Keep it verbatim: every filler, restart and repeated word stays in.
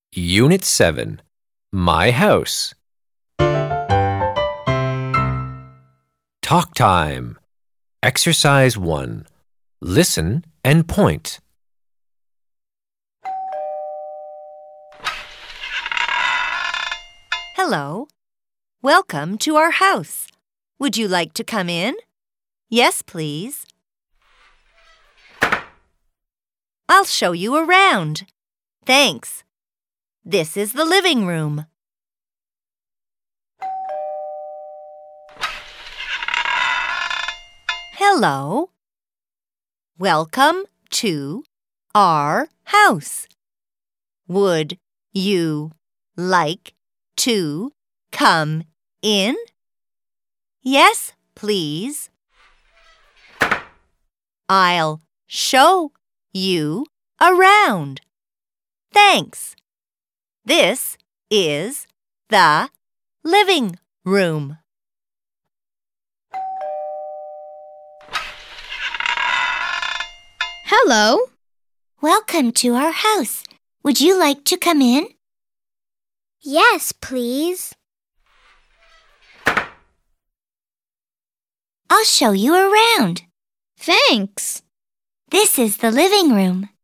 Unit seven, My House. Talk time. Exercise one. Listen and point. Hello. Welcome to our house. Would you like to come in? Yes, please. I'll show you around. Thanks. This is the living room. Hello. Welcome to our house. Would you like to come in? Yes, please. I'll show you around. Thanks. This is the living room. Hello. Welcome to our house. Would you like to come in? Yes, please. I'll show you around. Thanks. This is the living room.